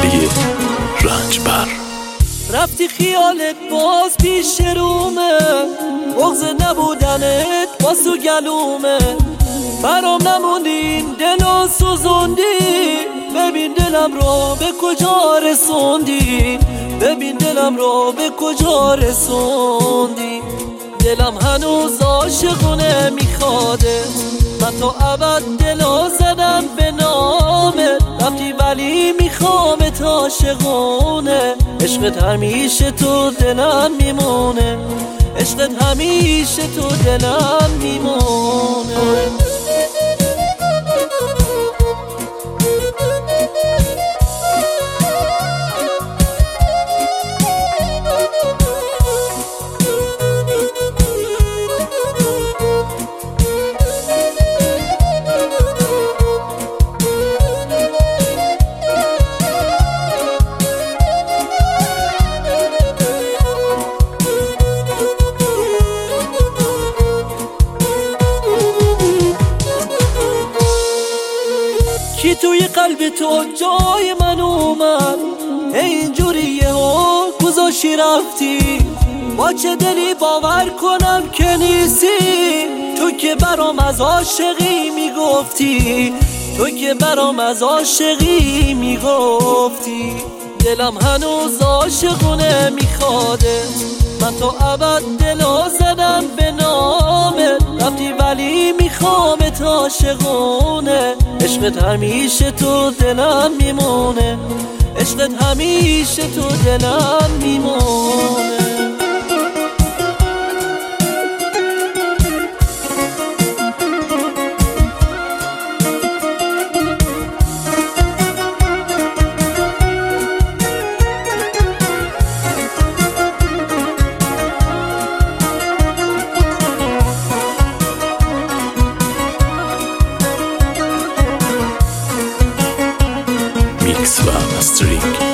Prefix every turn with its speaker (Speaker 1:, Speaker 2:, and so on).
Speaker 1: موسیقی رنجبر.
Speaker 2: رفتی خیالت باز پیش رومه، بغض نبودنت واسو گلومه، برام نموندین دلو سوزوندی، ببین دلم رو به کجا رسوندی، ببین دلم رو به کجا رسوندی. دلم هنوز عاشقونه میخواده، من تا ابد دلو زدم به نامت، رفتی ولی میخوامت عاشقونه، عشقت همیشه تو دلم میمونه، عشقت همیشه تو دلم میمونه. کی توی قلب تو جای من اومد، اینجوری یهو گذاشتی رفتی، با چه دلی باور کنم که نیستی، تو که برام از عاشقی میگفتی، تو که برام از عاشقی میگفتی. دلم هنوز عاشقونه میخواده، من تا ابد دلو زدم به نامت، رفتی ولی میخوامت عاشقونه، عشقت همیشه تو دلم میمونه، عشقت همیشه تو دلم میمونه.
Speaker 1: میکس و مسترینگ